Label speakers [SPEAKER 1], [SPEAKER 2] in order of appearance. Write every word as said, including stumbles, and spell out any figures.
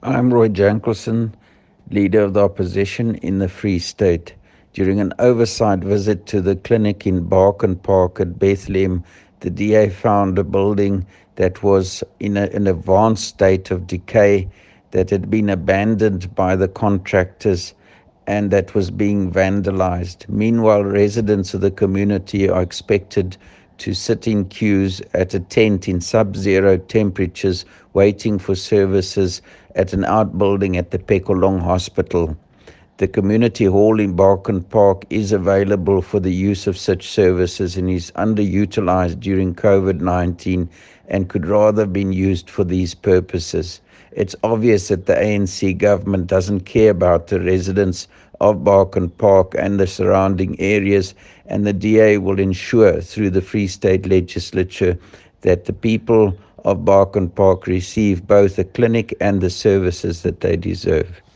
[SPEAKER 1] I'm Roy Jankelson, leader of the opposition in the Free State. During an oversight visit to the clinic in Barkin Park at Bethlehem, the D A found a building that was in a, an advanced state of decay, that had been abandoned by the contractors, and that was being vandalized. Meanwhile, residents of the community are expected to sit in queues at a tent in sub-zero temperatures waiting for services at an outbuilding at the Pekolong Hospital. The community hall in Barkin Park is available for the use of such services and is underutilized during COVID nineteen and could rather have been used for these purposes. It's obvious that the A N C government doesn't care about the residents of Barkin Park and the surrounding areas, and the D A will ensure through the Free State Legislature that the people of Barkin Park receive both a clinic and the services that they deserve.